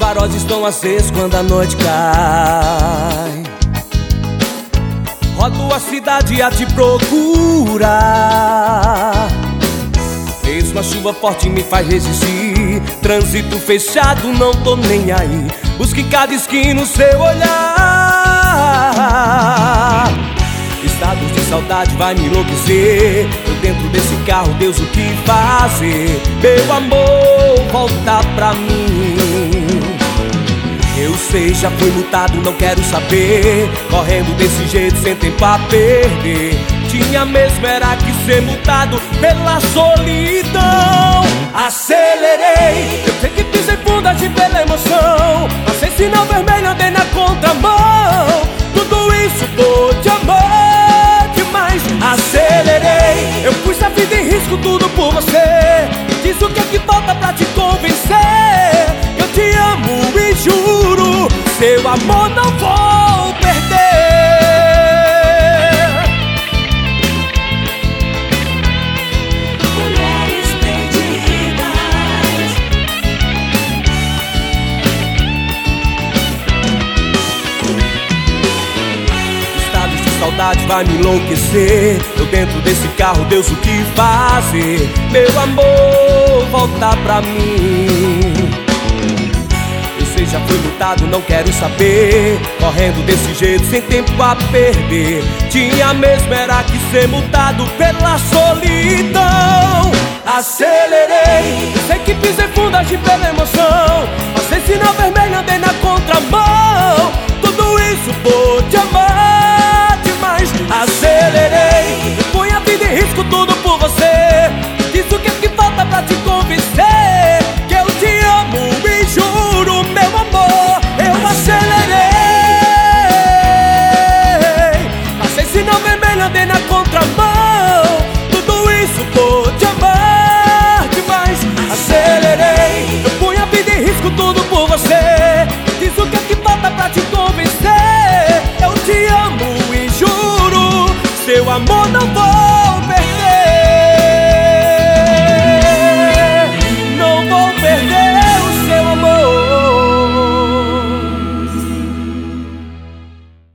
faróis estão acesos quando a noite cai. Rodo a cidade a te procurar. Mesmo a chuva forte me faz resistir. Trânsito fechado, não tô nem aí. Busque cada esquina o seu olhar. Estados de saudade vai me enlouquecer. Eu dentro desse carro, Deus, o que fazer? Meu amor, volta pra mim. Eu sei, já fui multado, não quero saber. Correndo desse jeito, sem tempo a perder. Tinha mesmo era que ser multado pela solidão. Acelerei, eu sei que pisei fundo, agi pela emoção. Passei sinal vermelho, andei na contramão. Tudo isso por te amar demais. Acelerei, eu pus a vida em risco, tudo por você. Diz o que é que falta pra te convencer. Eu te amo e juro, seu amor não vou perder. Mulheres perdidas. Estados de saudade vai me enlouquecer. Eu dentro desse carro, Deus, o que fazer? Meu amor, volta pra mim. Eu sei, já fui multado, não quero saber. Correndo desse jeito, sem tempo a perder. Tinha mesmo era que ser multado pela solidão. Acelerei, eu sei que pisei fundo, agi pela emoção. Passei sinal vermelho, andei na contramão. Tudo isso por te amar demais. Acelerei, põe a vida em risco, tudo por você. Diz o que é que falta pra te convencer. Que eu te amo e juro, meu amor, eu acelerei. Passei sinal vermelho, andei na contramão. Tudo isso por te amar demais. Acelerei, eu ponho a vida em risco, tudo por você. Diz o que é que falta pra te convencer. Eu te amo e juro, seu amor não vou